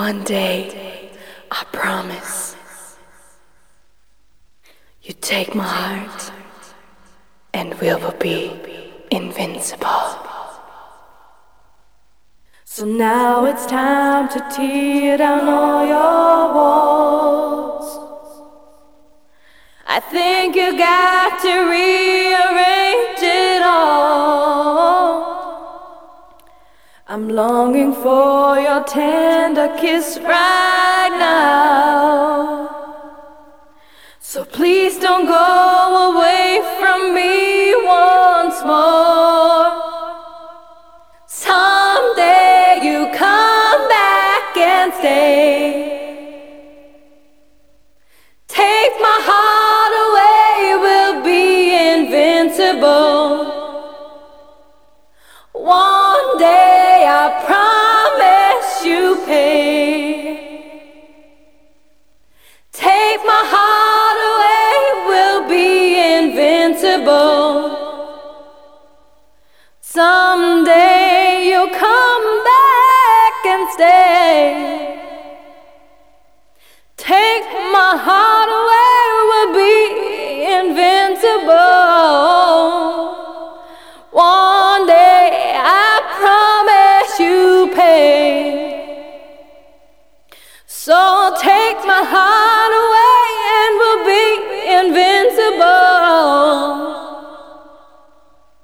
One day, I promise, you take my heart and we will be invincible. So now it's time to tear down all your walls. I think you got to rearrange it all. I'm longing for your tender kiss right now. So please don't go away from me once more. Someday you come back and stay. Take my heart away, we'll be invincible. One day I promise you pay. Take my heart away, we'll be invincible. Someday you'll come back and stay. Take my heart away, we'll be invincible. One day I promise you pay. So take my heart